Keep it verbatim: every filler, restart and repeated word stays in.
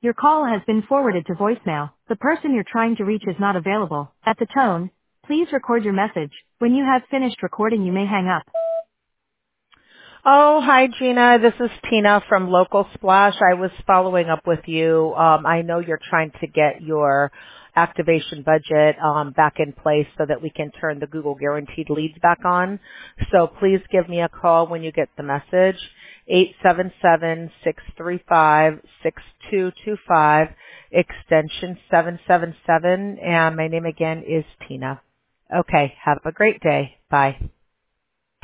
Your call has been forwarded to voicemail. The person you're trying to reach is not available. At the tone, please record your message. When you have finished recording, you may hang up. Oh, hi, Gina. This is Tina from Local Splash. I was following up with you. Um, I know you're trying to get your activation budget um, back in place so that we can turn the Google Guaranteed leads back on. So please give me a call when you get the message, eight seven seven, six three five, six two two five, extension seven seven seven, and my name again is Tina. Okay, have a great day. Bye.